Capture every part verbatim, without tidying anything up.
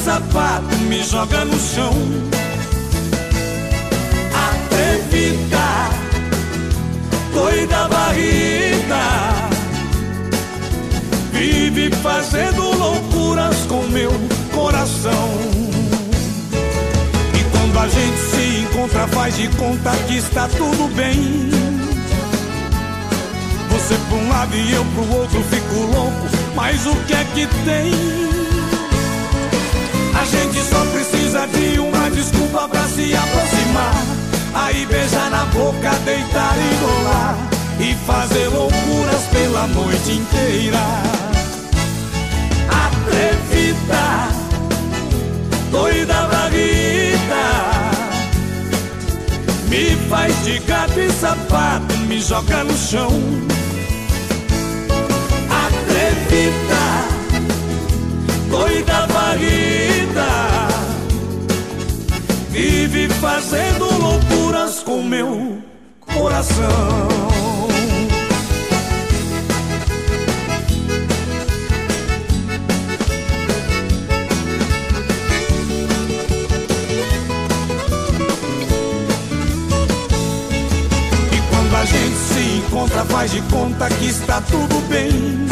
sapato, me joga no chão. Atrevida, doida barriga, vive fazendo loucuras com meu coração. E quando a gente se encontra, faz de conta que está tudo bem. Você pra um lado e eu pro outro, fico louco, mas o que é que tem? A gente só precisa de uma desculpa pra se aproximar. Aí beijar na boca, deitar e rolar, e fazer loucuras pela noite inteira. Atrevida, doida barriga, me faz de gato e sapato, me joga no chão. Atrevida, doida barriga, vive fazendo loucuras com meu coração. E quando a gente se encontra, faz de conta que está tudo bem.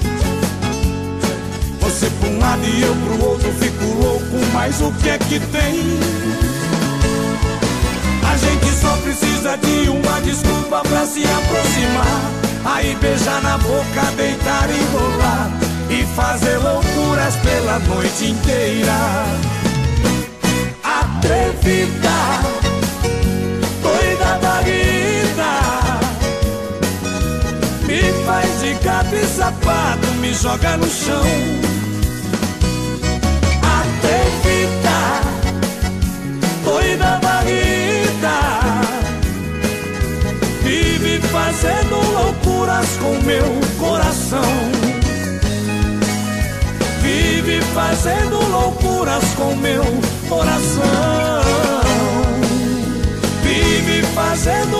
Você pra um lado e eu pro outro, fico louco, mas o que é que tem? A gente só precisa de uma desculpa pra se aproximar. Aí beijar na boca, deitar e rolar, e fazer loucuras pela noite inteira. Atrevida, doida barriga, me faz de gato e sapato, me joga no chão. Atrevida, doida barriga, vive fazendo loucuras com meu coração. Vive fazendo loucuras com meu coração. Vive fazendo